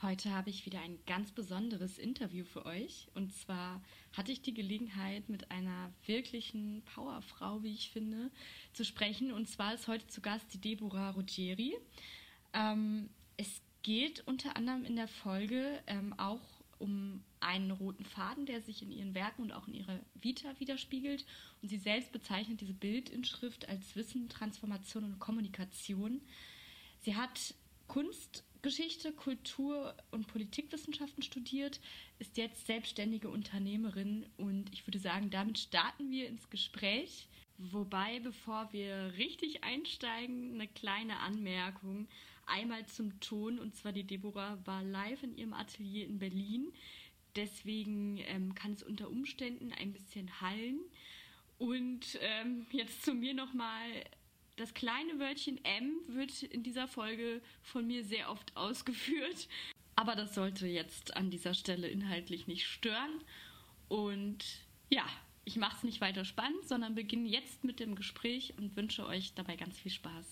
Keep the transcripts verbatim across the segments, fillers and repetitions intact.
Heute habe ich wieder ein ganz besonderes Interview für euch. Und zwar hatte ich die Gelegenheit, mit einer wirklichen Powerfrau, wie ich finde, zu sprechen. Und zwar ist heute zu Gast die Deborah Ruggieri. Ähm, es geht unter anderem in der Folge ähm, auch um einen roten Faden, der sich in ihren Werken und auch in ihrer Vita widerspiegelt. Und sie selbst bezeichnet diese Bildinschrift als Wissen, Transformation und Kommunikation. Sie hat Kunstgeschichte, Kultur und Politikwissenschaften studiert, ist jetzt selbstständige Unternehmerin und ich würde sagen, damit starten wir ins Gespräch. Wobei, bevor wir richtig einsteigen, eine kleine Anmerkung. Einmal zum Ton, und zwar die Deborah war live in ihrem Atelier in Berlin. Deswegen ähm, kann es unter Umständen ein bisschen hallen. Und ähm, jetzt zu mir nochmal. Das kleine Wörtchen M wird in dieser Folge von mir sehr oft ausgeführt. Aber das sollte jetzt an dieser Stelle inhaltlich nicht stören. Und ja, ich mache es nicht weiter spannend, sondern beginne jetzt mit dem Gespräch und wünsche euch dabei ganz viel Spaß.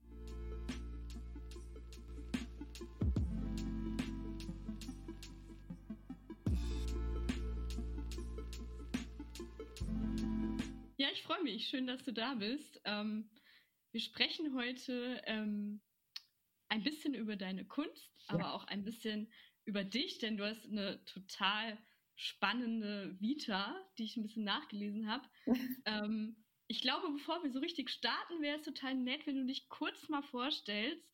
Ja, ich freue mich. Schön, dass du da bist. Ähm, Wir sprechen heute ähm, ein bisschen über deine Kunst, ja, aber auch ein bisschen über dich, denn du hast eine total spannende Vita, die ich ein bisschen nachgelesen habe. ähm, ich glaube, bevor wir so richtig starten, wäre es total nett, wenn du dich kurz mal vorstellst.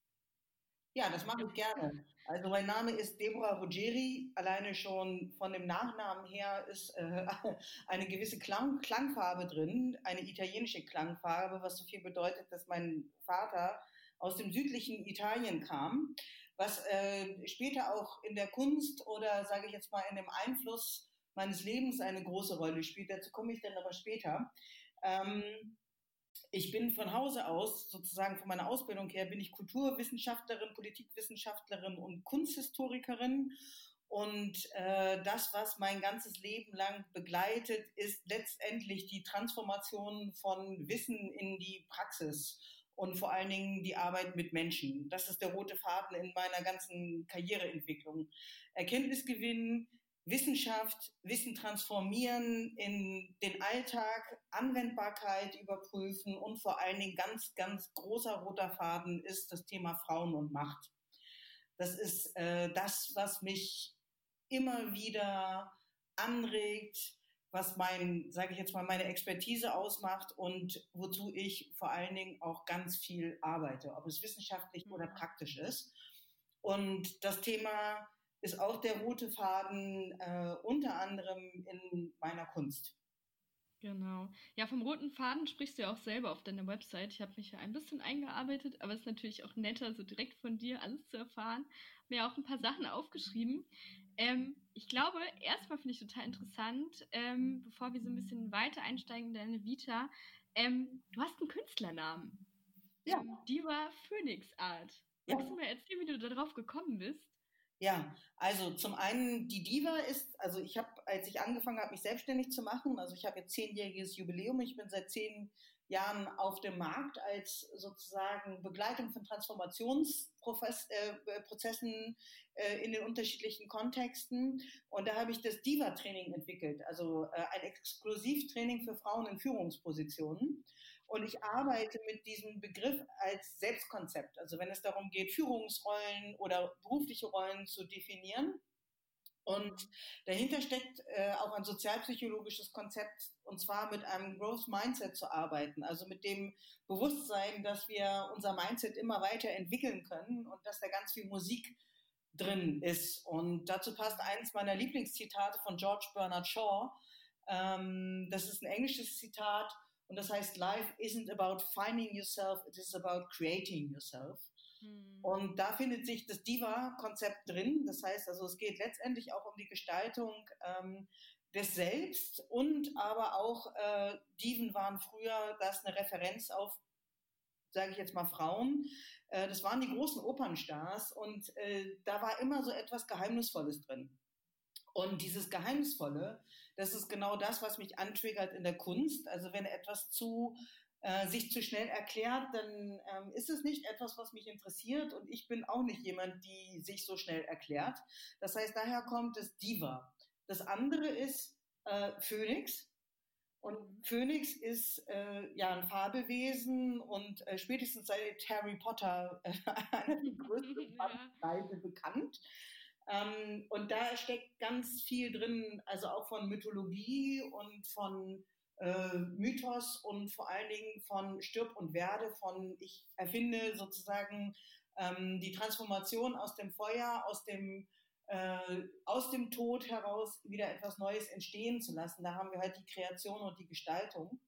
Ja, das mache ich gerne. Also mein Name ist Deborah Ruggieri. Alleine schon von dem Nachnamen her ist äh, eine gewisse Klang, Klangfarbe drin, eine italienische Klangfarbe, was so viel bedeutet, dass mein Vater aus dem südlichen Italien kam, was äh, später auch in der Kunst oder sage ich jetzt mal in dem Einfluss meines Lebens eine große Rolle spielt. Dazu komme ich dann aber später. Ähm, Ich bin von Hause aus, sozusagen von meiner Ausbildung her, bin ich Kulturwissenschaftlerin, Politikwissenschaftlerin und Kunsthistorikerin. Und äh, das, was mein ganzes Leben lang begleitet, ist letztendlich die Transformation von Wissen in die Praxis und vor allen Dingen die Arbeit mit Menschen. Das ist der rote Faden in meiner ganzen Karriereentwicklung. Erkenntnisgewinn, Wissenschaft, Wissen transformieren, in den Alltag, Anwendbarkeit überprüfen und vor allen Dingen ganz, ganz großer roter Faden ist das Thema Frauen und Macht. Das ist äh, das, was mich immer wieder anregt, was mein, sage ich jetzt mal, meine Expertise ausmacht und wozu ich vor allen Dingen auch ganz viel arbeite, ob es wissenschaftlich oder praktisch ist. Und das Thema ist auch der rote Faden äh, unter anderem in meiner Kunst. Genau. Ja, vom roten Faden sprichst du ja auch selber auf deiner Website. Ich habe mich ja ein bisschen eingearbeitet, aber es ist natürlich auch netter, so direkt von dir alles zu erfahren. Mir auch ein paar Sachen aufgeschrieben. Ähm, ich glaube, erstmal finde ich total interessant, ähm, bevor wir so ein bisschen weiter einsteigen in deine Vita, ähm, du hast einen Künstlernamen. Ja. Ähm, Diva Phoenix Art. Ja. Magst du mir erzählen, wie du darauf gekommen bist? Ja, also zum einen die Diva ist, also ich habe, als ich angefangen habe, mich selbstständig zu machen, also ich habe jetzt zehnjähriges Jubiläum, ich bin seit zehn Jahren auf dem Markt als sozusagen Begleitung von Transformationsprozessen äh, in den unterschiedlichen Kontexten. Und da habe ich das Diva-Training entwickelt, also äh, ein Exklusivtraining für Frauen in Führungspositionen. Und ich arbeite mit diesem Begriff als Selbstkonzept. Also wenn es darum geht, Führungsrollen oder berufliche Rollen zu definieren. Und dahinter steckt äh, auch ein sozialpsychologisches Konzept, und zwar mit einem Growth Mindset zu arbeiten. Also mit dem Bewusstsein, dass wir unser Mindset immer weiter entwickeln können und dass da ganz viel Musik drin ist. Und dazu passt eins meiner Lieblingszitate von George Bernard Shaw. Ähm, das ist ein englisches Zitat. Und das heißt, life isn't about finding yourself, it is about creating yourself. Mhm. Und da findet sich das Diva-Konzept drin. Das heißt also, es geht letztendlich auch um die Gestaltung ähm, des Selbst und aber auch, äh, Diven waren früher, das eine Referenz auf, sage ich jetzt mal, Frauen. Äh, das waren die großen Opernstars und äh, da war immer so etwas Geheimnisvolles drin. Und dieses Geheimnisvolle, das ist genau das, was mich antriggert in der Kunst. Also wenn etwas zu äh, sich zu schnell erklärt, dann ähm, ist es nicht etwas, was mich interessiert und ich bin auch nicht jemand, die sich so schnell erklärt. Das heißt, daher kommt es Diva. Das andere ist äh, Phönix. Und Phönix ist äh, ja ein Fabelwesen und äh, spätestens seit Harry Potter äh, einer der größten Bandbreite bekannt. Ähm, und da steckt ganz viel drin, also auch von Mythologie und von äh, Mythos und vor allen Dingen von Stirb und Werde, von ich erfinde sozusagen ähm, die Transformation aus dem Feuer, aus dem äh, aus dem Tod heraus wieder etwas Neues entstehen zu lassen. Da haben wir halt die Kreation und die Gestaltung.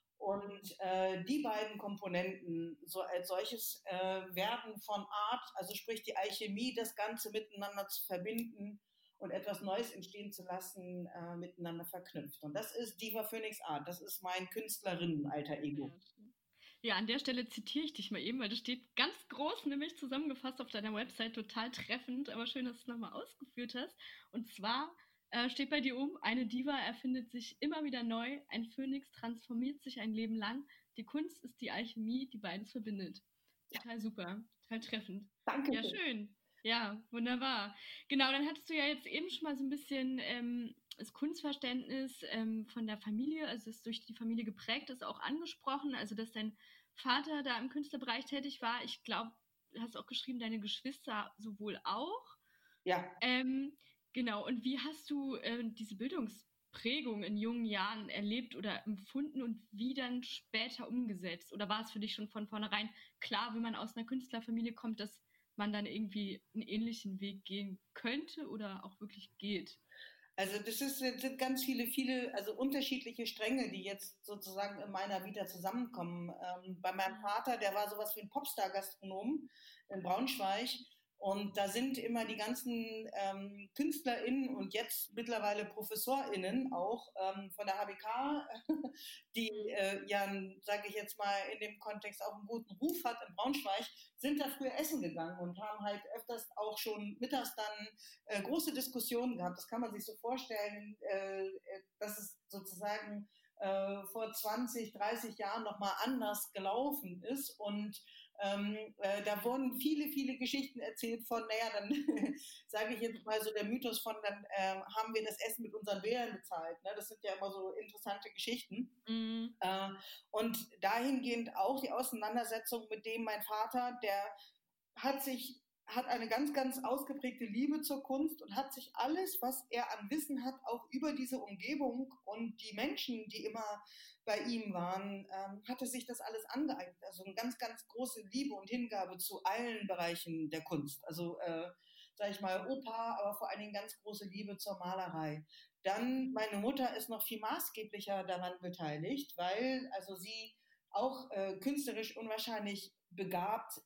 Und äh, die beiden Komponenten so als solches äh, werden von Art, also sprich die Alchemie, das Ganze miteinander zu verbinden und etwas Neues entstehen zu lassen, äh, miteinander verknüpft. Und das ist Diva Phoenix Art. Das ist mein Künstlerinnen-Alter Ego. Ja, ja, an der Stelle zitiere ich dich mal eben, weil das steht ganz groß, nämlich zusammengefasst auf deiner Website, total treffend, aber schön, dass du es nochmal ausgeführt hast. Und zwar äh, steht bei dir um, eine Diva erfindet sich immer wieder neu, ein Phönix transformiert sich ein Leben lang, die Kunst ist die Alchemie, die beides verbindet. Total super, total treffend. Danke. Ja, schön. Ja, wunderbar. Genau, dann hattest du ja jetzt eben schon mal so ein bisschen ähm, das Kunstverständnis ähm, von der Familie, also es ist durch die Familie geprägt, ist auch angesprochen, also dass dein Vater da im Künstlerbereich tätig war. Ich glaube, du hast auch geschrieben, deine Geschwister sowohl auch. Ja. Ähm, genau, und wie hast du äh, diese Bildungsprägung in jungen Jahren erlebt oder empfunden und wie dann später umgesetzt? Oder war es für dich schon von vornherein klar, wenn man aus einer Künstlerfamilie kommt, dass man dann irgendwie einen ähnlichen Weg gehen könnte oder auch wirklich geht? Also das ist, sind ganz viele, viele, also unterschiedliche Stränge, die jetzt sozusagen in meiner Vita zusammenkommen. Ähm, bei meinem Vater, der war sowas wie ein Popstar-Gastronom in Braunschweig. Und da sind immer die ganzen ähm, KünstlerInnen und jetzt mittlerweile ProfessorInnen auch ähm, von der H B K, die äh, ja, sage ich jetzt mal, in dem Kontext auch einen guten Ruf hat in Braunschweig, sind da früher essen gegangen und haben halt öfters auch schon mittags dann äh, große Diskussionen gehabt. Das kann man sich so vorstellen, äh, dass es sozusagen äh, vor zwanzig, dreißig Jahren nochmal anders gelaufen ist und ähm, äh, da wurden viele, viele Geschichten erzählt von, naja, dann sage ich jetzt mal so der Mythos von, dann äh, haben wir das Essen mit unseren Wählern bezahlt. Ne? Das sind ja immer so interessante Geschichten. Mhm. Äh, und dahingehend auch die Auseinandersetzung mit dem mein Vater, der hat sich hat eine ganz, ganz ausgeprägte Liebe zur Kunst und hat sich alles, was er an Wissen hat, auch über diese Umgebung und die Menschen, die immer bei ihm waren, ähm, hatte sich das alles angeeignet. Also eine ganz, ganz große Liebe und Hingabe zu allen Bereichen der Kunst. Also, äh, sage ich mal, Oper, aber vor allen Dingen ganz große Liebe zur Malerei. Dann, meine Mutter ist noch viel maßgeblicher daran beteiligt, weil also sie auch äh, künstlerisch unwahrscheinlich begabt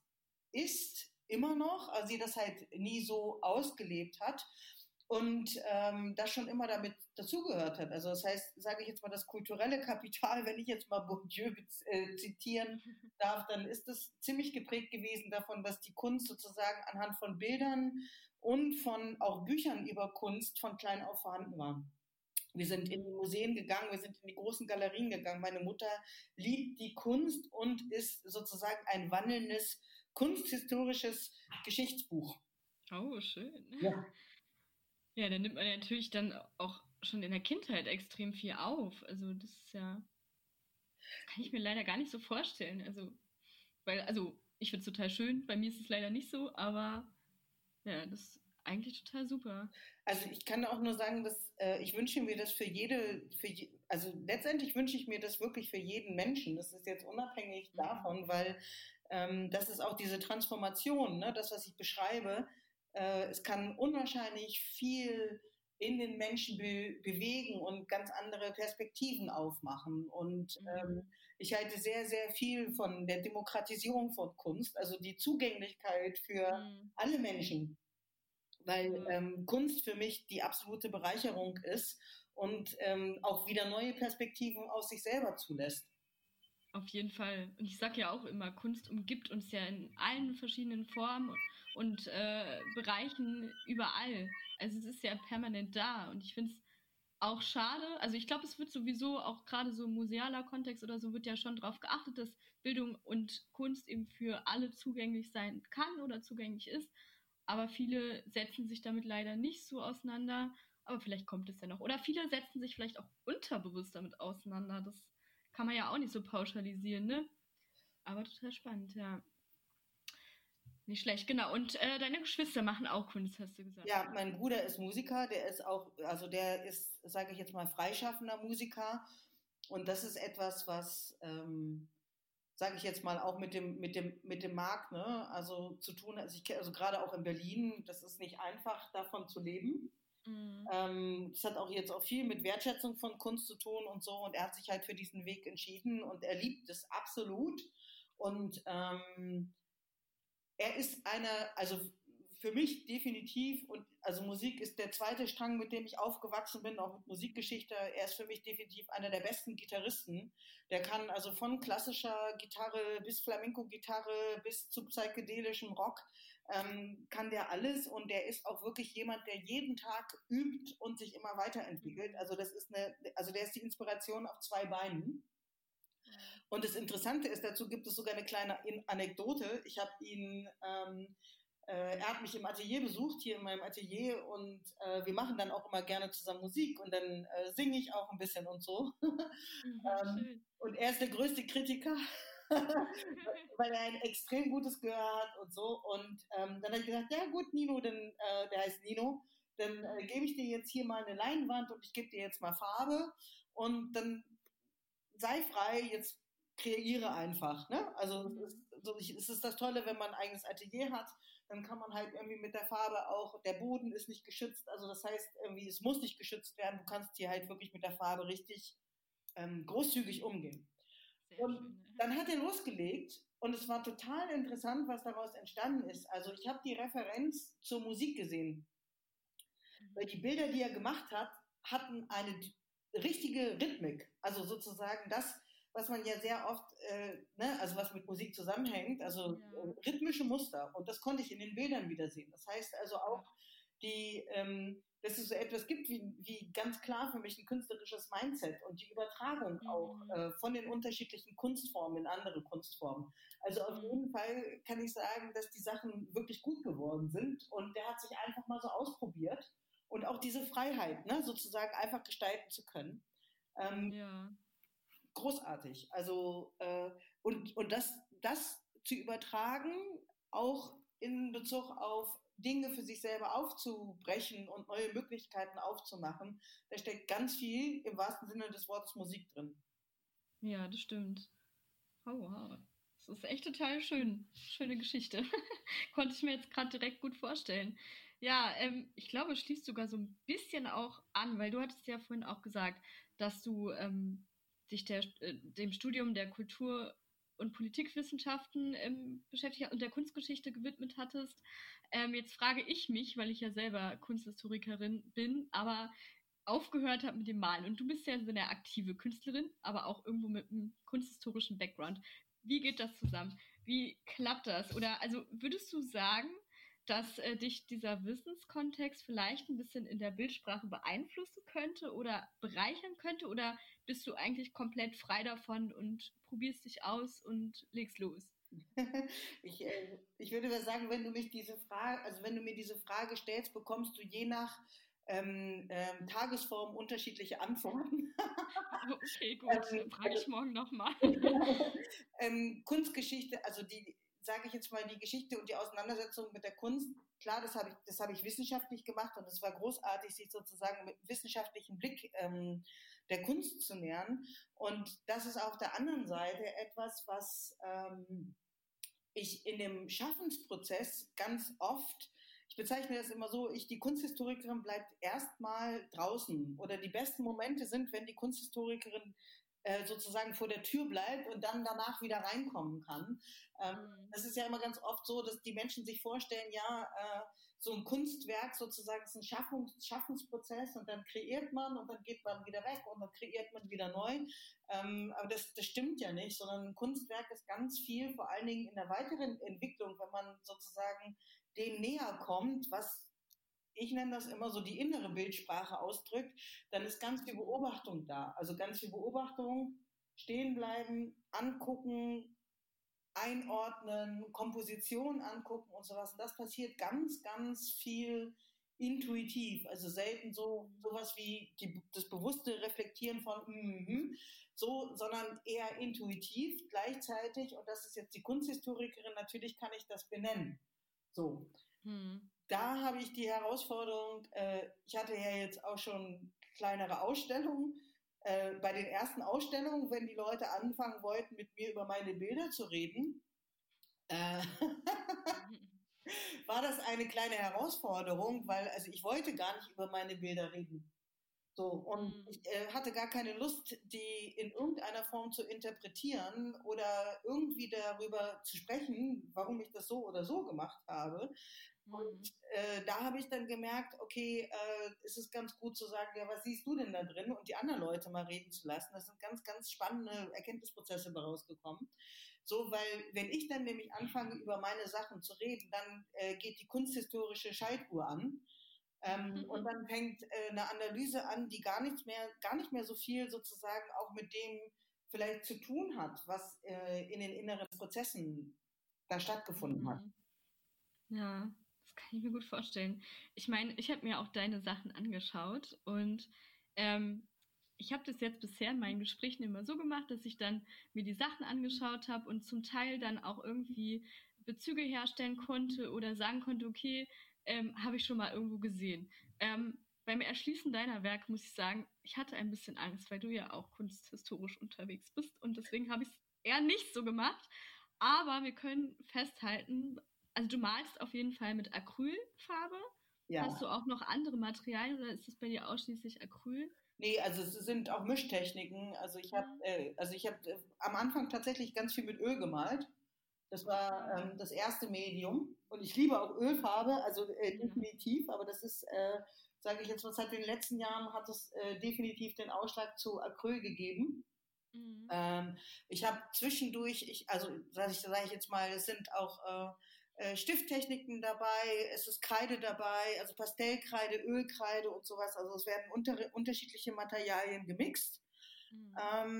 ist, immer noch, also sie das halt nie so ausgelebt hat und ähm, das schon immer damit dazugehört hat. Also das heißt, sage ich jetzt mal, das kulturelle Kapital, wenn ich jetzt mal Bourdieu äh, zitieren darf, dann ist das ziemlich geprägt gewesen davon, dass die Kunst sozusagen anhand von Bildern und von auch Büchern über Kunst von klein auf vorhanden war. Wir sind in die Museen gegangen, wir sind in die großen Galerien gegangen. Meine Mutter liebt die Kunst und ist sozusagen ein wandelndes kunsthistorisches Geschichtsbuch. Oh, schön. Ja. Ja, dann nimmt man ja natürlich dann auch schon in der Kindheit extrem viel auf. Also das ist ja, das kann ich mir leider gar nicht so vorstellen. Also, weil, also ich finde es total schön, bei mir ist es leider nicht so, aber ja, das ist eigentlich total super. Also ich kann auch nur sagen, dass äh, ich wünsche mir das für jede, für je, also letztendlich wünsche ich mir das wirklich für jeden Menschen. Das ist jetzt unabhängig mhm. davon, weil ähm, das ist auch diese Transformation, ne? Das, was ich beschreibe. Äh, es kann unwahrscheinlich viel in den Menschen be- bewegen und ganz andere Perspektiven aufmachen. Und mhm. ähm, ich halte sehr, sehr viel von der Demokratisierung von Kunst, also die Zugänglichkeit für mhm. alle Menschen. Weil mhm. ähm, Kunst für mich die absolute Bereicherung ist und ähm, auch wieder neue Perspektiven aus sich selber zulässt. Auf jeden Fall. Und ich sage ja auch immer, Kunst umgibt uns ja in allen verschiedenen Formen und äh, Bereichen überall. Also es ist ja permanent da. Und ich finde es auch schade. Also ich glaube, es wird sowieso auch gerade so im musealer Kontext oder so wird ja schon darauf geachtet, dass Bildung und Kunst eben für alle zugänglich sein kann oder zugänglich ist. Aber viele setzen sich damit leider nicht so auseinander. Aber vielleicht kommt es ja noch. Oder viele setzen sich vielleicht auch unterbewusst damit auseinander. Das kann man ja auch nicht so pauschalisieren, ne? Aber total spannend, ja. Nicht schlecht, genau. Und äh, deine Geschwister machen auch Kunst, hast du gesagt. Ja, mein Bruder ist Musiker, der ist auch, also der ist, sage ich jetzt mal, freischaffender Musiker. Und das ist etwas, was, ähm, sage ich jetzt mal, auch mit dem, mit dem, mit dem Markt, ne, also zu tun, also ich, also gerade auch in Berlin, das ist nicht einfach, davon zu leben. Mhm. Ähm, das hat auch jetzt auch viel mit Wertschätzung von Kunst zu tun und so. Und er hat sich halt für diesen Weg entschieden und er liebt es absolut. Und ähm, er ist einer, also für mich definitiv, und also Musik ist der zweite Strang, mit dem ich aufgewachsen bin, auch mit Musikgeschichte. Er ist für mich definitiv einer der besten Gitarristen. Der kann also von klassischer Gitarre bis Flamenco-Gitarre bis zu psychedelischem Rock, ähm, kann der alles, und der ist auch wirklich jemand, der jeden Tag übt und sich immer weiterentwickelt. Also das ist eine, also der ist die Inspiration auf zwei Beinen. Und das Interessante ist, dazu gibt es sogar eine kleine Anekdote. Ich habe ihn, ähm, äh, er hat mich im Atelier besucht, hier in meinem Atelier, und äh, wir machen dann auch immer gerne zusammen Musik und dann äh, singe ich auch ein bisschen und so. Mhm, ähm, schön. und er ist der größte Kritiker, weil er ein extrem gutes Gehör hat und so. Und ähm, dann habe ich gesagt, ja gut, Nino, dann, äh, der heißt Nino, dann äh, gebe ich dir jetzt hier mal eine Leinwand und ich gebe dir jetzt mal Farbe und dann sei frei, jetzt kreiere einfach. Ne? Also es ist, so, es ist das Tolle, wenn man ein eigenes Atelier hat, dann kann man halt irgendwie mit der Farbe auch, der Boden ist nicht geschützt, also das heißt irgendwie, es muss nicht geschützt werden, du kannst hier halt wirklich mit der Farbe richtig ähm, großzügig umgehen. Sehr Und schön. dann hat er losgelegt und es war total interessant, was daraus entstanden ist. Also ich habe die Referenz zur Musik gesehen, weil die Bilder, die er gemacht hat, hatten eine richtige Rhythmik. Also sozusagen das, was man ja sehr oft, äh, ne, also was mit Musik zusammenhängt, also Ja, äh, rhythmische Muster. Und das konnte ich in den Bildern wiedersehen. Das heißt also ja. auch, die, ähm, dass es so etwas gibt wie, wie ganz klar für mich ein künstlerisches Mindset und die Übertragung auch Mhm. äh, von den unterschiedlichen Kunstformen in andere Kunstformen. Also auf Mhm. jeden Fall kann ich sagen, dass die Sachen wirklich gut geworden sind und der hat sich einfach mal so ausprobiert und auch diese Freiheit, ne, sozusagen einfach gestalten zu können. Ähm, Ja. großartig. Also äh, und, und das, das zu übertragen, auch in Bezug auf Dinge für sich selber aufzubrechen und neue Möglichkeiten aufzumachen, da steckt ganz viel im wahrsten Sinne des Wortes Musik drin. Ja, das stimmt. Oh, wow. Das ist echt total schön. Schöne Geschichte. Konnte ich mir jetzt gerade direkt gut vorstellen. Ja, ähm, ich glaube, es schließt sogar so ein bisschen auch an, weil du hattest ja vorhin auch gesagt, dass du ähm, dich der, äh, dem Studium der Kultur- und Politikwissenschaften ähm, beschäftigt hast und der Kunstgeschichte gewidmet hattest. Ähm, jetzt frage ich mich, weil ich ja selber Kunsthistorikerin bin, aber aufgehört habe mit dem Malen. Und du bist ja so eine aktive Künstlerin, aber auch irgendwo mit einem kunsthistorischen Background. Wie geht das zusammen? Wie klappt das? Oder also würdest du sagen, dass äh, dich dieser Wissenskontext vielleicht ein bisschen in der Bildsprache beeinflussen könnte oder bereichern könnte? Oder bist du eigentlich komplett frei davon und probierst dich aus und legst los? Ich, äh, ich würde mal sagen, wenn du mich diese Frage, also wenn du mir diese Frage stellst, bekommst du je nach ähm, ähm, Tagesform unterschiedliche Antworten. Okay, gut, dann ähm, frage ich morgen nochmal. ähm, Kunstgeschichte, also die, sage ich jetzt mal, die Geschichte und die Auseinandersetzung mit der Kunst, klar, das habe ich, das habe ich wissenschaftlich gemacht und es war großartig, sich sozusagen mit einem wissenschaftlichen Blick ähm, der Kunst zu nähern. Und das ist auf der anderen Seite etwas, was ähm, ich in dem Schaffensprozess ganz oft, ich bezeichne das immer so, ich, die Kunsthistorikerin bleibt erstmal draußen oder die besten Momente sind, wenn die Kunsthistorikerin äh, sozusagen vor der Tür bleibt und dann danach wieder reinkommen kann. Ähm, Mhm. das ist ja immer ganz oft so, dass die Menschen sich vorstellen, ja, äh, so ein Kunstwerk sozusagen ist ein Schaffens Schaffensprozess und dann kreiert man und dann geht man wieder weg und dann kreiert man wieder neu. Ähm, aber das, das stimmt ja nicht, sondern ein Kunstwerk ist ganz viel, vor allen Dingen in der weiteren Entwicklung, wenn man sozusagen dem näher kommt, was ich nenne das immer so, die innere Bildsprache ausdrückt, dann ist ganz viel Beobachtung da. Also ganz viel Beobachtung, stehen bleiben, angucken, einordnen, Komposition angucken und sowas. Und das passiert ganz, ganz viel intuitiv. Also selten so sowas wie die, das bewusste Reflektieren von mm, so, sondern eher intuitiv gleichzeitig. Und das ist jetzt die Kunsthistorikerin, natürlich kann ich das benennen. So. Hm. Da habe ich die Herausforderung, äh, ich hatte ja jetzt auch schon kleinere Ausstellungen. Äh, bei den ersten Ausstellungen, wenn die Leute anfangen wollten, mit mir über meine Bilder zu reden, äh, war das eine kleine Herausforderung, weil also ich wollte gar nicht über meine Bilder reden. So, und mhm. ich äh, hatte gar keine Lust, die in irgendeiner Form zu interpretieren oder irgendwie darüber zu sprechen, warum ich das so oder so gemacht habe. Mhm. Und äh, da habe ich dann gemerkt, okay, äh, es ist ganz gut zu sagen, ja, was siehst du denn da drin? Und die anderen Leute mal reden zu lassen. Das sind ganz, ganz spannende Erkenntnisprozesse daraus gekommen. So, weil wenn ich dann nämlich anfange, über meine Sachen zu reden, dann äh, geht die kunsthistorische Schaltuhr an. Ähm, mhm. Und dann fängt äh, eine Analyse an, die gar nicht mehr, gar nicht mehr so viel sozusagen auch mit dem vielleicht zu tun hat, was äh, in den inneren Prozessen da stattgefunden mhm. hat. Ja, das kann ich mir gut vorstellen. Ich meine, ich habe mir auch deine Sachen angeschaut und ähm, ich habe das jetzt bisher in meinen Gesprächen immer so gemacht, dass ich dann mir die Sachen angeschaut habe und zum Teil dann auch irgendwie Bezüge herstellen konnte oder sagen konnte, okay, ähm, habe ich schon mal irgendwo gesehen. Ähm, beim Erschließen deiner Werke muss ich sagen, ich hatte ein bisschen Angst, weil du ja auch kunsthistorisch unterwegs bist und deswegen habe ich es eher nicht so gemacht. Aber wir können festhalten, also du malst auf jeden Fall mit Acrylfarbe. Ja. Hast du auch noch andere Materialien oder ist es bei dir ausschließlich Acryl? Nee, also es sind auch Mischtechniken. Also ich habe äh, also ich habe äh, am Anfang tatsächlich ganz viel mit Öl gemalt. Das war ähm, das erste Medium. Und ich liebe auch Ölfarbe, also äh, definitiv. Ja. Aber das ist, äh, sage ich jetzt mal, seit den letzten Jahren hat es äh, definitiv den Ausschlag zu Acryl gegeben. Mhm. Ähm, ich habe zwischendurch, ich, also sage ich, sag ich jetzt mal, es sind auch äh, Stifttechniken dabei, es ist Kreide dabei, also Pastellkreide, Ölkreide und sowas. Also es werden unter, unterschiedliche Materialien gemixt. Mhm.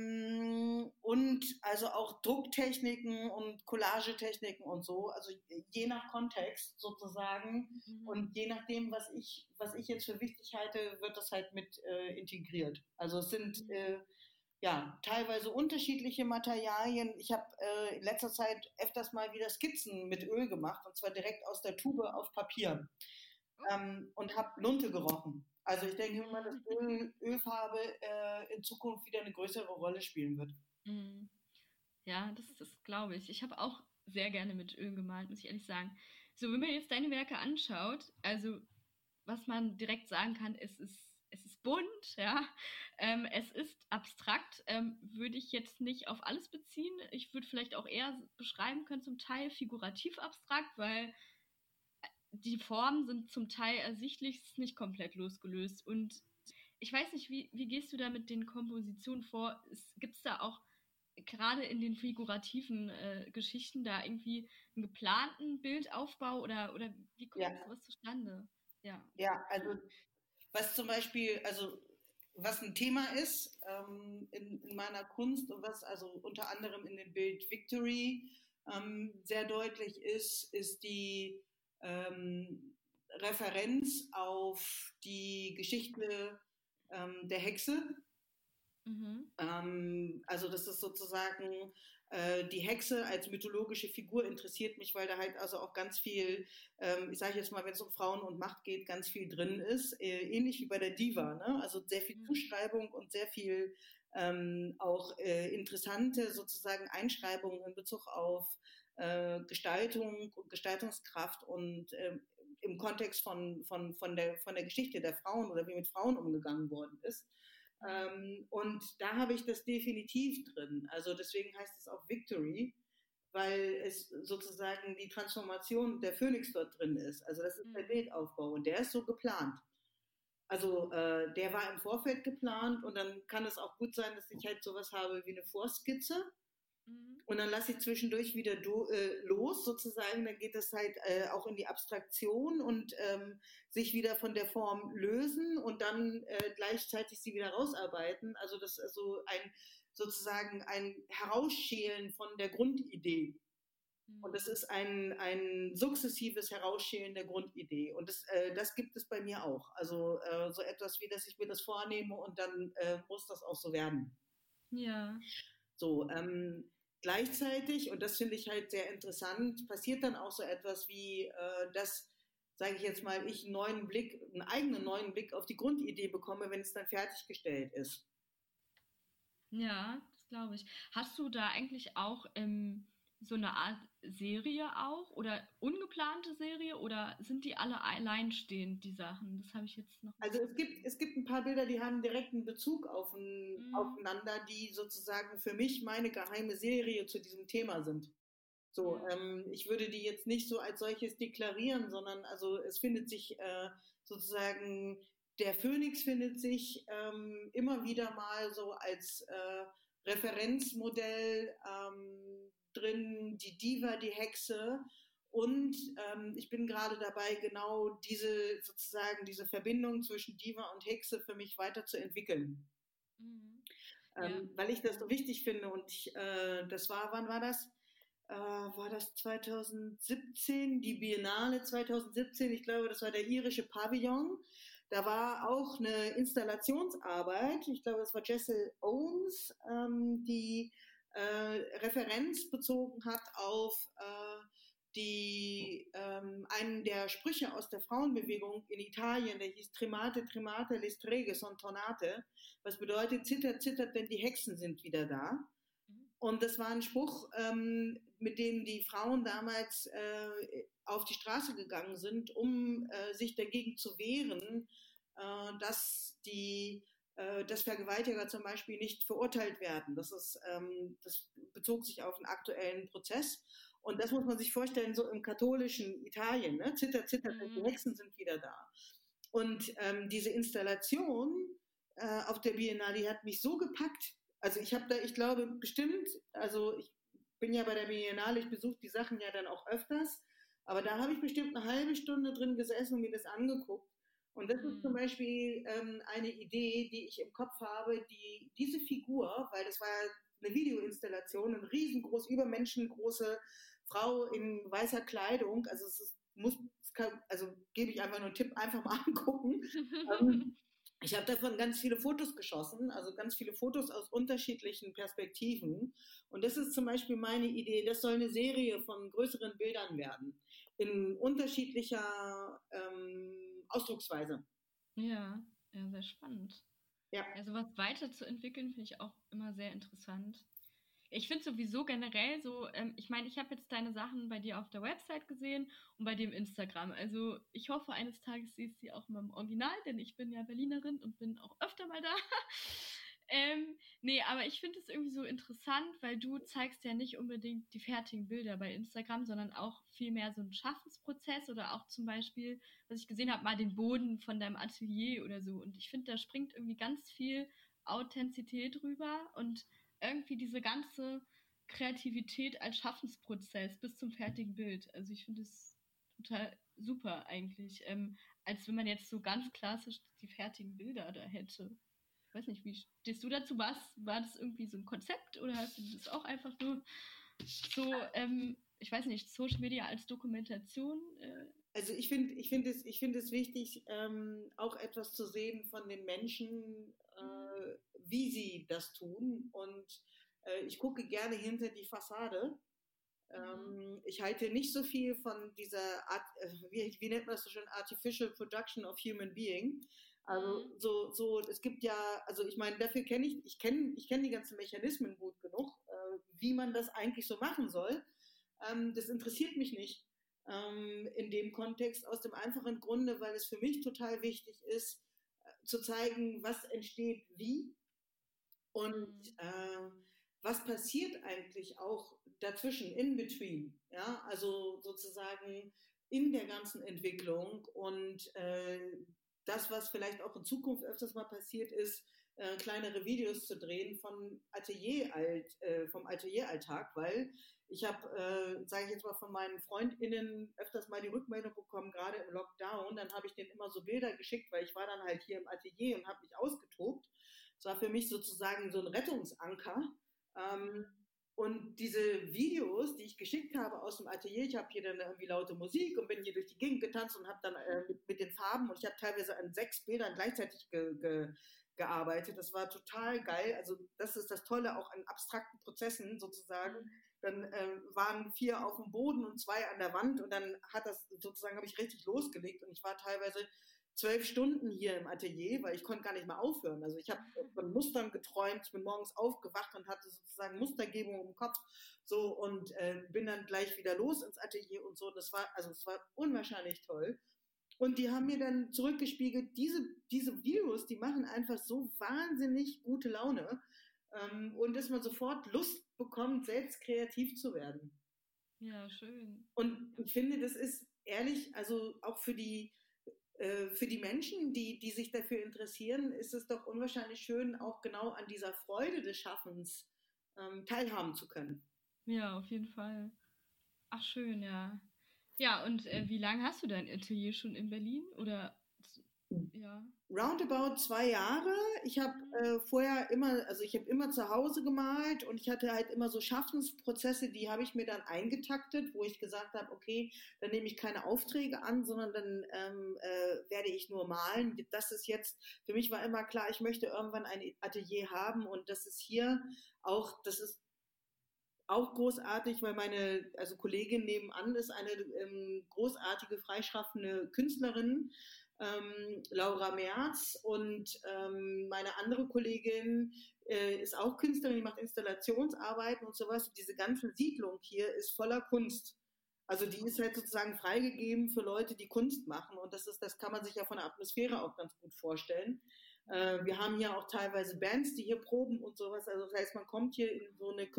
Ähm, und also auch Drucktechniken und Collagetechniken und so, also je nach Kontext sozusagen mhm. und je nachdem, was ich, was ich jetzt für wichtig halte, wird das halt mit äh, integriert. Also es sind mhm. äh, ja teilweise unterschiedliche Materialien. Ich habe äh, in letzter Zeit öfters mal wieder Skizzen mit Öl gemacht und zwar direkt aus der Tube auf Papier oh. ähm, und habe Lunte gerochen. Also ich denke immer, dass Öl, Ölfarbe äh, in Zukunft wieder eine größere Rolle spielen wird. Ja, das, das glaube ich. Ich habe auch sehr gerne mit Öl gemalt, muss ich ehrlich sagen. So, wenn man jetzt deine Werke anschaut, also was man direkt sagen kann, es ist, es ist bunt, ja, ähm, es ist abstrakt, ähm, würde ich jetzt nicht auf alles beziehen. Ich würde vielleicht auch eher beschreiben können, zum Teil figurativ abstrakt, weil die Formen sind zum Teil ersichtlich, es ist nicht komplett losgelöst. Und ich weiß nicht, wie, wie gehst du da mit den Kompositionen vor? Gibt es da auch gerade in den figurativen äh, Geschichten da irgendwie einen geplanten Bildaufbau oder, oder wie kommt ja. sowas zustande? Ja. ja, also was zum Beispiel, also was ein Thema ist ähm, in, in meiner Kunst und was also unter anderem in dem Bild Victory ähm, sehr deutlich ist, ist die ähm, Referenz auf die Geschichte ähm, der Hexe. Mhm. Ähm, also das ist sozusagen äh, die Hexe als mythologische Figur interessiert mich, weil da halt also auch ganz viel, ähm, ich sage jetzt mal, wenn es um Frauen und Macht geht, ganz viel drin ist, äh, ähnlich wie bei der Diva, ne? Also sehr viel Zuschreibung und sehr viel ähm, auch äh, interessante sozusagen Einschreibungen in Bezug auf äh, Gestaltung und Gestaltungskraft und äh, im Kontext von, von, von, der, von der Geschichte der Frauen oder wie mit Frauen umgegangen worden ist. Ähm, und da habe ich das definitiv drin. Also deswegen heißt es auch Victory, weil es sozusagen die Transformation der Phönix dort drin ist. Also das ist der Bildaufbau und der ist so geplant. Also äh, der war im Vorfeld geplant und dann kann es auch gut sein, dass ich halt sowas habe wie eine Vorskizze Mhm. Und dann lasse ich zwischendurch wieder do, äh, los, sozusagen. Dann geht das halt äh, auch in die Abstraktion und ähm, sich wieder von der Form lösen und dann äh, gleichzeitig sie wieder rausarbeiten. Also das ist so ein sozusagen ein Herausschälen von der Grundidee. Und das Mhm. ist ein, ein sukzessives Herausschälen der Grundidee. Und das, äh, das gibt es bei mir auch. Also äh, so etwas wie, dass ich mir das vornehme und dann äh, muss das auch so werden. Ja. So, ähm, gleichzeitig, und das finde ich halt sehr interessant, passiert dann auch so etwas wie, äh, dass, sage ich jetzt mal, ich einen neuen Blick, einen eigenen neuen Blick auf die Grundidee bekomme, wenn es dann fertiggestellt ist. Ja, das glaube ich. Hast du da eigentlich auch ähm, so eine Art Serie auch oder ungeplante Serie oder sind die alle alleinstehend, die Sachen? Das habe ich jetzt noch nicht Also so es gibt, gesehen. es gibt ein paar Bilder, die haben direkten Bezug auf ein, Mhm. aufeinander, die sozusagen für mich meine geheime Serie zu diesem Thema sind. So, Ja. ähm, ich würde die jetzt nicht so als solches deklarieren, sondern also es findet sich äh, sozusagen, der Phönix findet sich ähm, immer wieder mal so als äh, Referenzmodell ähm, drin, die Diva, die Hexe. Und ähm, ich bin gerade dabei, genau diese sozusagen diese Verbindung zwischen Diva und Hexe für mich weiterzuentwickeln. Mhm. Ja. Ähm, weil ich das so wichtig finde. Und ich, äh, das war, wann war das? Äh, war das zwanzig siebzehn, die Biennale zwanzig siebzehn, ich glaube, das war der irische Pavillon. Da war auch eine Installationsarbeit, ich glaube, das war Jessel Owens, ähm, die äh, Referenz bezogen hat auf äh, die, ähm, einen der Sprüche aus der Frauenbewegung in Italien, der hieß Tremate, tremate, le streghe son tornate, was bedeutet, zittert, zittert, denn die Hexen sind wieder da. Mhm. Und das war ein Spruch, ähm, mit dem die Frauen damals äh, auf die Straße gegangen sind, um äh, sich dagegen zu wehren, äh, dass die äh, dass Vergewaltiger zum Beispiel nicht verurteilt werden. Das, ist, ähm, das bezog sich auf einen aktuellen Prozess. Und das muss man sich vorstellen, so im katholischen Italien. Ne? Zitter, zitter, die Mhm. Hexen sind wieder da. Und ähm, diese Installation äh, auf der Biennale, die hat mich so gepackt. Also ich habe da, ich glaube bestimmt, also ich bin ja bei der Biennale, ich besuche die Sachen ja dann auch öfters, aber da habe ich bestimmt eine halbe Stunde drin gesessen und mir das angeguckt. Und das ist zum Mhm. Beispiel ähm, eine Idee, die ich im Kopf habe, die diese Figur, weil das war eine Videoinstallation, eine riesengroß, übermenschengroße Frau in weißer Kleidung, also es ist, muss, es kann, also gebe ich einfach nur einen Tipp, einfach mal angucken. Ähm, ich habe davon ganz viele Fotos geschossen, also ganz viele Fotos aus unterschiedlichen Perspektiven. Und das ist zum Beispiel meine Idee, das soll eine Serie von größeren Bildern werden, in unterschiedlicher ähm, Ausdrucksweise. Ja, ja, sehr spannend. Ja. Ja, sowas weiterzuentwickeln finde ich auch immer sehr interessant. Ich finde sowieso generell so, ähm, ich meine, ich habe jetzt deine Sachen bei dir auf der Website gesehen und bei dir im Instagram. Also ich hoffe, eines Tages siehst du sie auch mal im Original, denn ich bin ja Berlinerin und bin auch öfter mal da. ähm, nee, aber ich finde es irgendwie so interessant, weil du zeigst ja nicht unbedingt die fertigen Bilder bei Instagram, sondern auch viel mehr so einen Schaffensprozess oder auch zum Beispiel, was ich gesehen habe, mal den Boden von deinem Atelier oder so. Und ich finde, da springt irgendwie ganz viel Authentizität rüber und irgendwie diese ganze Kreativität als Schaffensprozess bis zum fertigen Bild. Also ich finde es total super eigentlich, ähm, als wenn man jetzt so ganz klassisch die fertigen Bilder da hätte. Ich weiß nicht, wie stehst du dazu? War, war das irgendwie so ein Konzept oder hast du das auch einfach nur so, ähm, ich weiß nicht, Social Media als Dokumentation? Äh, Also ich finde ich find es, ich find es wichtig, ähm, auch etwas zu sehen von den Menschen, mm, äh, wie sie das tun. Und äh, ich gucke gerne hinter die Fassade. mhm, Ähm, ich halte nicht so viel von dieser Art, äh, wie, wie nennt man das so schön, Artificial Production of Human Being. Also mm, so, so, es gibt ja, also ich meine, dafür kenne ich, ich kenne ich kenn die ganzen Mechanismen gut genug, äh, wie man das eigentlich so machen soll. Ähm, das interessiert mich nicht ähm, in dem Kontext, aus dem einfachen Grunde, weil es für mich total wichtig ist, äh, zu zeigen, was entsteht wie und mm, äh, was passiert eigentlich auch dazwischen, in between, ja, also sozusagen in der ganzen Entwicklung und äh, das, was vielleicht auch in Zukunft öfters mal passiert ist, äh, kleinere Videos zu drehen von Atelier äh, vom Atelieralltag, weil ich habe, äh, sage ich jetzt mal, von meinen FreundInnen öfters mal die Rückmeldung bekommen, gerade im Lockdown. Dann habe ich denen immer so Bilder geschickt, weil ich war dann halt hier im Atelier und habe mich ausgetobt. Das war für mich sozusagen so ein Rettungsanker. Ähm, und diese Videos, die ich geschickt habe aus dem Atelier, ich habe hier dann irgendwie laute Musik und bin hier durch die Gegend getanzt und habe dann äh, mit, mit den Farben, und ich habe teilweise an sechs Bildern gleichzeitig ge, ge, gearbeitet. Das war total geil. Also das ist das Tolle auch an abstrakten Prozessen sozusagen. Dann äh, waren vier auf dem Boden und zwei an der Wand, und dann hat das sozusagen, habe ich richtig losgelegt, und ich war teilweise zwölf Stunden hier im Atelier, weil ich konnte gar nicht mehr aufhören. Also ich habe von Mustern geträumt, ich bin morgens aufgewacht und hatte sozusagen Mustergebung im Kopf, so, und äh, bin dann gleich wieder los ins Atelier und so. Das war, also es war unwahrscheinlich toll. Und die haben mir dann zurückgespiegelt, diese, diese Videos, die machen einfach so wahnsinnig gute Laune, ähm, und dass man sofort Lust bekommt, selbst kreativ zu werden. Ja, schön. Und ich finde, das ist ehrlich, also auch für die für die Menschen, die, die sich dafür interessieren, ist es doch unwahrscheinlich schön, auch genau an dieser Freude des Schaffens ähm, teilhaben zu können. Ja, auf jeden Fall. Ach, schön, ja. Ja, und äh, wie lange hast du dein Atelier schon in Berlin? Oder, ja? Roundabout zwei Jahre. Ich habe äh, vorher immer, also ich habe immer zu Hause gemalt, und ich hatte halt immer so Schaffensprozesse, die habe ich mir dann eingetaktet, wo ich gesagt habe, okay, dann nehme ich keine Aufträge an, sondern dann ähm, äh, werde ich nur malen. Das ist jetzt, für mich war immer klar, ich möchte irgendwann ein Atelier haben, und das ist hier auch, das ist auch großartig, weil meine, also Kollegin nebenan ist eine ähm, großartige, freischaffende Künstlerin, ähm, Laura Merz, und ähm, meine andere Kollegin äh, ist auch Künstlerin, die macht Installationsarbeiten und sowas. Und diese ganze Siedlung hier ist voller Kunst. Also die ist halt sozusagen freigegeben für Leute, die Kunst machen, und das ist, das kann man sich ja von der Atmosphäre auch ganz gut vorstellen. Äh, wir haben hier auch teilweise Bands, die hier proben und sowas. Also das heißt, man kommt hier in so eine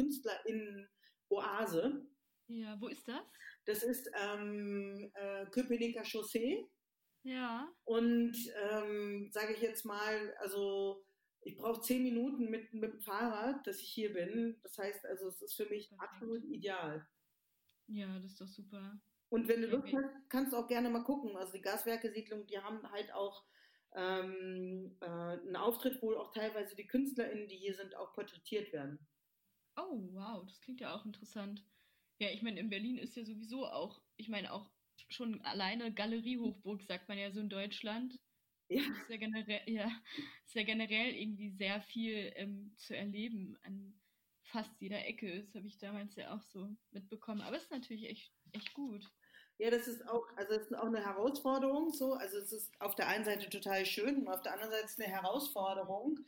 KünstlerInnen-Oase. Ja, wo ist das? Das ist ähm, äh, Köpenicker Chaussee. Ja. Und ähm, sage ich jetzt mal, also ich brauche zehn Minuten mit, mit dem Fahrrad, dass ich hier bin. Das heißt, also es ist für mich Perfekt. Absolut ideal. Ja, das ist doch super. Und wenn du Lust hast, kannst du auch gerne mal gucken. Also die Gaswerke-Siedlung, die haben halt auch ähm, äh, einen Auftritt, wo auch teilweise die KünstlerInnen, die hier sind, auch porträtiert werden. Oh, wow, das klingt ja auch interessant. Ja, ich meine, in Berlin ist ja sowieso auch, ich meine auch schon alleine Galeriehochburg, sagt man ja so in Deutschland. Ja. Ist ja generell, ja, ist ja generell irgendwie sehr viel ähm, zu erleben an fast jeder Ecke. Das habe ich damals ja auch so mitbekommen. Aber es ist natürlich echt, echt gut. Ja, das ist auch, also es ist auch eine Herausforderung so. Also es ist auf der einen Seite total schön, und auf der anderen Seite ist es eine Herausforderung,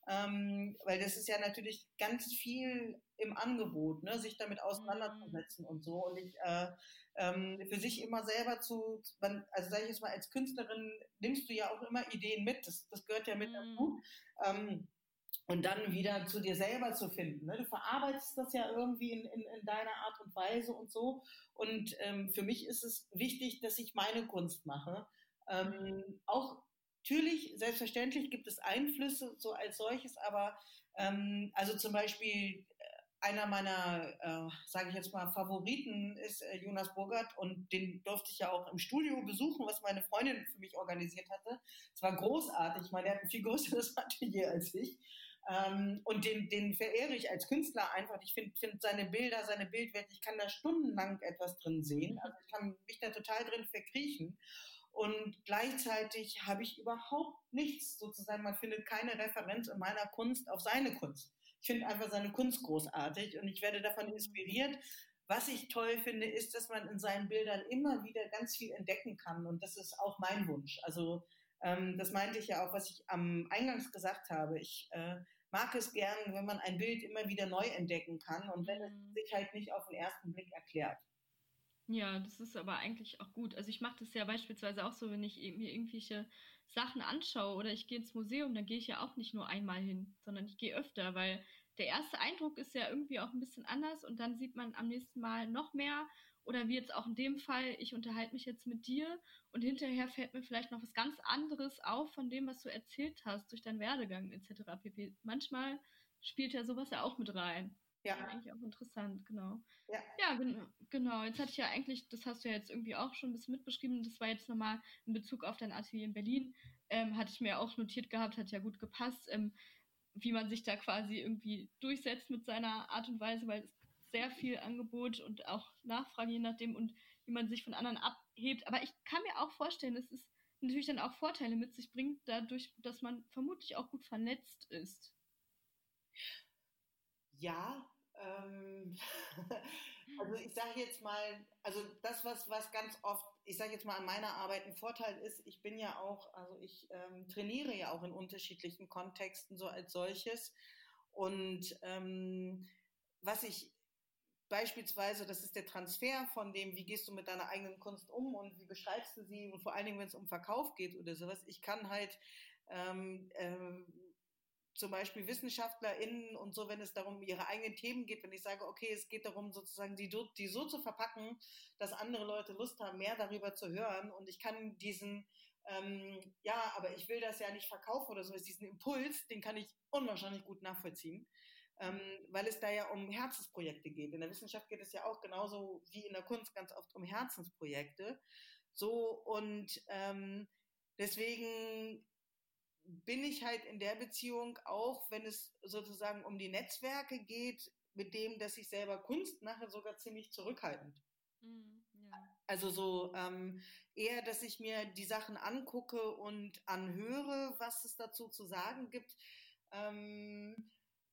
ähm, weil das ist ja natürlich ganz viel im Angebot, ne, sich damit auseinanderzusetzen und so. Und ich äh, ähm, für sich immer selber zu, also sage ich jetzt mal, als Künstlerin nimmst du ja auch immer Ideen mit, das, das gehört ja mit dazu. Ähm, und dann wieder zu dir selber zu finden. Ne? Du verarbeitest das ja irgendwie in, in, in deiner Art und Weise und so. Und ähm, für mich ist es wichtig, dass ich meine Kunst mache. Ähm, auch natürlich, selbstverständlich gibt es Einflüsse so als solches, aber ähm, also zum Beispiel einer meiner, äh, sage ich jetzt mal, Favoriten ist äh, Jonas Burgert, und den durfte ich ja auch im Studio besuchen, was meine Freundin für mich organisiert hatte. Es war großartig, ich meine, er hat ein viel größeres Atelier als ich. Ähm, und den, den verehre ich als Künstler einfach. Ich finde find seine Bilder, seine Bildwelt, ich kann da stundenlang etwas drin sehen. Also ich kann mich da total drin verkriechen. Und gleichzeitig habe ich überhaupt nichts, sozusagen, man findet keine Referenz in meiner Kunst auf seine Kunst. Ich finde einfach seine Kunst großartig, und ich werde davon inspiriert. Was ich toll finde, ist, dass man in seinen Bildern immer wieder ganz viel entdecken kann, und das ist auch mein Wunsch. Also ähm, das meinte ich ja auch, was ich am Eingangs gesagt habe. Ich äh, mag es gern, wenn man ein Bild immer wieder neu entdecken kann, und wenn es sich halt nicht auf den ersten Blick erklärt. Ja, das ist aber eigentlich auch gut. Also ich mache das ja beispielsweise auch so, wenn ich mir irgendwelche Sachen anschaue oder ich gehe ins Museum, dann gehe ich ja auch nicht nur einmal hin, sondern ich gehe öfter, weil der erste Eindruck ist ja irgendwie auch ein bisschen anders, und dann sieht man am nächsten Mal noch mehr, Oder wie jetzt auch in dem Fall, ich unterhalte mich jetzt mit dir und hinterher fällt mir vielleicht noch was ganz anderes auf von dem, was du erzählt hast, durch deinen Werdegang et cetera pp. Manchmal spielt ja sowas ja auch mit rein. Ja. Das ist eigentlich auch interessant, genau. Ja. Ja, gen genau. Jetzt hatte ich ja eigentlich, das hast du ja jetzt irgendwie auch schon ein bisschen mitbeschrieben, das war jetzt nochmal in Bezug auf dein Atelier in Berlin, ähm, hatte ich mir auch notiert gehabt, hat ja gut gepasst, ähm, wie man sich da quasi irgendwie durchsetzt mit seiner Art und Weise, weil es sehr viel Angebot und auch Nachfrage je nachdem und wie man sich von anderen abhebt. Aber ich kann mir auch vorstellen, dass es natürlich dann auch Vorteile mit sich bringt, dadurch, dass man vermutlich auch gut vernetzt ist. Ja, ähm, also ich sage jetzt mal, also das, was, was ganz oft, ich sage jetzt mal an meiner Arbeit ein Vorteil ist, ich bin ja auch, also ich ähm, trainiere ja auch in unterschiedlichen Kontexten so als solches. Und ähm, was ich beispielsweise, das ist der Transfer von dem, wie gehst du mit deiner eigenen Kunst um und wie beschreibst du sie und vor allen Dingen, wenn es um Verkauf geht oder sowas. Ich kann halt ähm, ähm, zum Beispiel WissenschaftlerInnen und so, wenn es darum ihre eigenen Themen geht, wenn ich sage, okay, es geht darum, sozusagen die, die so zu verpacken, dass andere Leute Lust haben, mehr darüber zu hören und ich kann diesen, ähm, ja, aber ich will das ja nicht verkaufen oder so, diesen Impuls, den kann ich unwahrscheinlich gut nachvollziehen, ähm, weil es da ja um Herzensprojekte geht. In der Wissenschaft geht es ja auch genauso wie in der Kunst ganz oft um Herzensprojekte. So und ähm, deswegen bin ich halt in der Beziehung auch, wenn es sozusagen um die Netzwerke geht, mit dem, dass ich selber Kunst mache, sogar ziemlich zurückhaltend. Mm, ja. Also so ähm, eher, dass ich mir die Sachen angucke und anhöre, was es dazu zu sagen gibt. Ähm,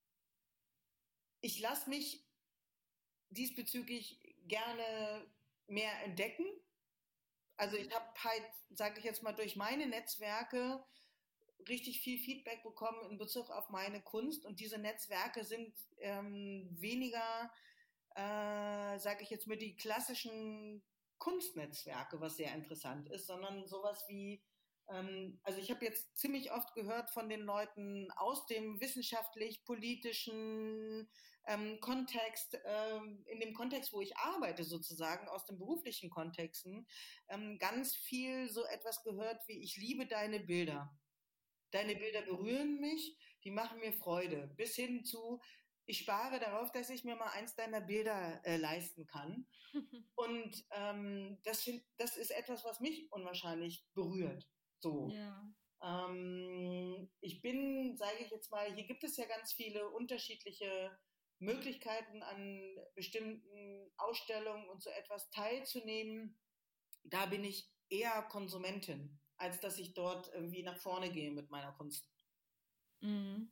ich lasse mich diesbezüglich gerne mehr entdecken. Also ich habe halt, sage ich jetzt mal, durch meine Netzwerke richtig viel Feedback bekommen in Bezug auf meine Kunst und diese Netzwerke sind ähm, weniger, äh, sage ich jetzt mal, die klassischen Kunstnetzwerke, was sehr interessant ist, sondern sowas wie, ähm, also ich habe jetzt ziemlich oft gehört von den Leuten aus dem wissenschaftlich-politischen ähm, Kontext, ähm, in dem Kontext, wo ich arbeite sozusagen, aus den beruflichen Kontexten, ähm, ganz viel so etwas gehört wie, ich liebe deine Bilder. Deine Bilder berühren mich, die machen mir Freude. Bis hin zu, ich spare darauf, dass ich mir mal eins deiner Bilder äh, leisten kann. Und ähm, das, das ist etwas, was mich unwahrscheinlich berührt. So. Ja. Ähm, ich bin, sage ich jetzt mal, hier gibt es ja ganz viele unterschiedliche Möglichkeiten, an bestimmten Ausstellungen und so etwas teilzunehmen. Da bin ich eher Konsumentin, als dass ich dort irgendwie nach vorne gehe mit meiner Kunst. Mhm.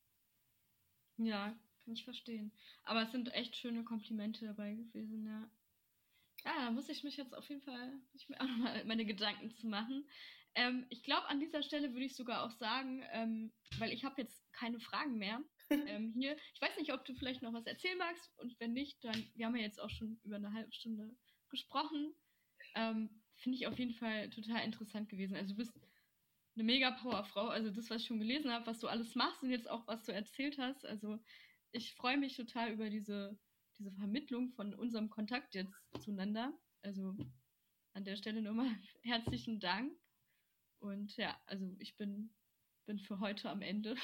Ja, kann ich verstehen. Aber es sind echt schöne Komplimente dabei gewesen, ja. Ja, da muss ich mich jetzt auf jeden Fall, muss ich mir auch nochmal meine Gedanken zu machen. Ähm, ich glaube, an dieser Stelle würde ich sogar auch sagen, ähm, weil ich habe jetzt keine Fragen mehr ähm, hier. Ich weiß nicht, ob du vielleicht noch was erzählen magst und wenn nicht, dann, wir haben ja jetzt auch schon über eine halbe Stunde gesprochen. Ähm, finde ich auf jeden Fall total interessant gewesen. Also du bist eine mega Powerfrau. Also das, was ich schon gelesen habe, was du alles machst und jetzt auch, was du erzählt hast. Also ich freue mich total über diese, diese Vermittlung von unserem Kontakt jetzt zueinander. Also an der Stelle nochmal herzlichen Dank. Und ja, also ich bin, bin für heute am Ende.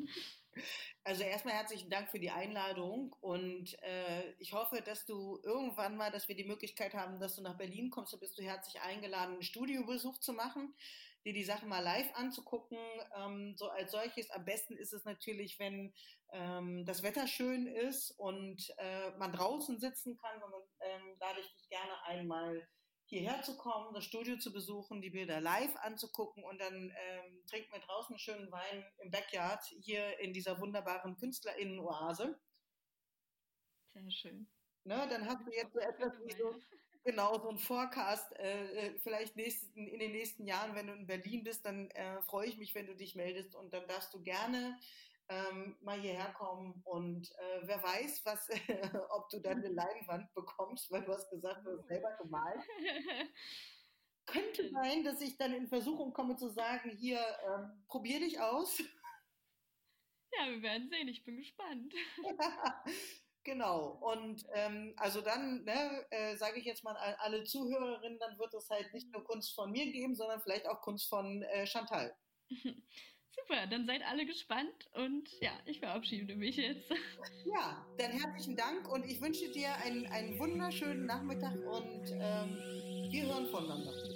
Also erstmal herzlichen Dank für die Einladung und äh, ich hoffe, dass du irgendwann mal, dass wir die Möglichkeit haben, dass du nach Berlin kommst, dann bist du herzlich eingeladen, einen Studiobesuch zu machen, dir die Sachen mal live anzugucken. Ähm, so als solches, am besten ist es natürlich, wenn ähm, das Wetter schön ist und äh, man draußen sitzen kann. Und dann ähm, lade ich dich gerne einmal hierher zu kommen, das Studio zu besuchen, die Bilder live anzugucken und dann ähm, trinken wir draußen einen schönen Wein im Backyard hier in dieser wunderbaren KünstlerInnen-Oase. Sehr schön. Ne, dann hast du jetzt so etwas wie so, genau, so ein Forecast, äh, vielleicht nächsten, in den nächsten Jahren, wenn du in Berlin bist, dann äh, freue ich mich, wenn du dich meldest und dann darfst du gerne ähm, mal hierher kommen und äh, wer weiß, was, äh, ob du dann eine Leinwand bekommst, weil du hast gesagt, du hast selber gemalt. Könnte sein, dass ich dann in Versuchung komme zu sagen, hier, ähm, probier dich aus. Ja, wir werden sehen, ich bin gespannt. Genau. Und ähm, also dann, ne, äh, sage ich jetzt mal an alle Zuhörerinnen, dann wird es halt nicht nur Kunst von mir geben, sondern vielleicht auch Kunst von äh, Chantal. Super, dann seid alle gespannt und ja, ich verabschiede mich jetzt. Ja, dann herzlichen Dank und ich wünsche dir einen, einen wunderschönen Nachmittag und ähm, wir hören voneinander.